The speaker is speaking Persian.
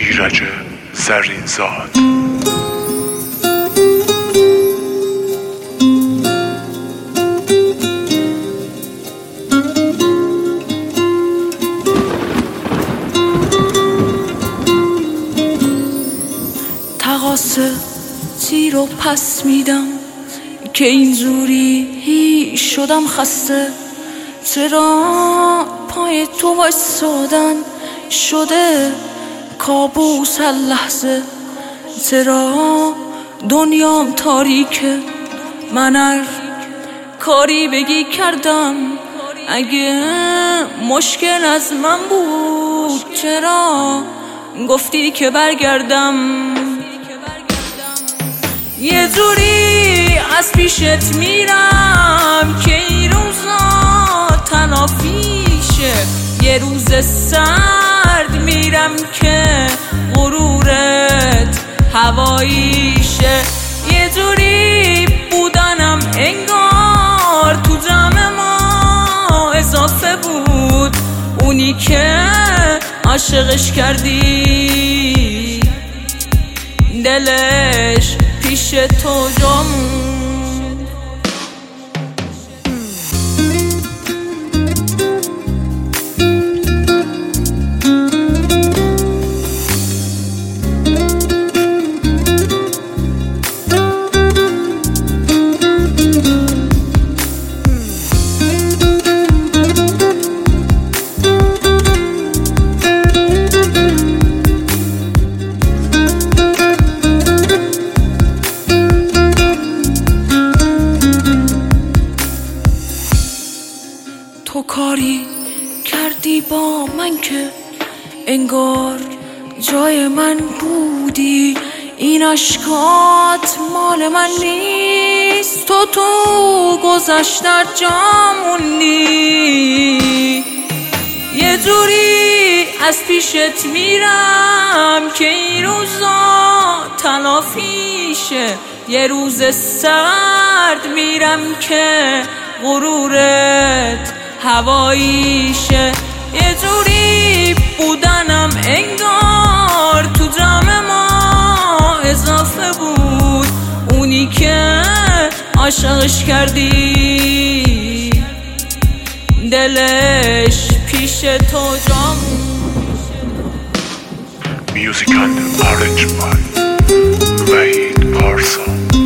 ایرج زرینزاد. تقاصه زیر و پس میدم که اینجوری شدم خسته. چرا پای تو وایسادن شده کابوس هر لحظه؟ چرا دنیام تاریکه؟ من هر کاری بگی کردم، اگه مشکل از من بود چرا گفتی که برگردم؟ یه جوری از پیشت میرم که این روزا تلافیشه. یه روز سرد میرم که غرورت هواییشه. یه جوری بودنم انگار تو جمع ما اضافه بود، اونی که عاشقش کردی دلش پیش تو جامون. تو کاری کردی با من که انگار جای من بودی. این اشکات مال من نیست، تو گذشتر جامونی. یه جوری از پیشت میرم که این روزا تلافیشه. یه روز سرد میرم که غرورت هواییشه. یه جوری بودنم انگار تو جمع ما اضافه بود، اونی که عاشقش کردی دلش پیش تو جامون. Music and arranged by وحید پارسا.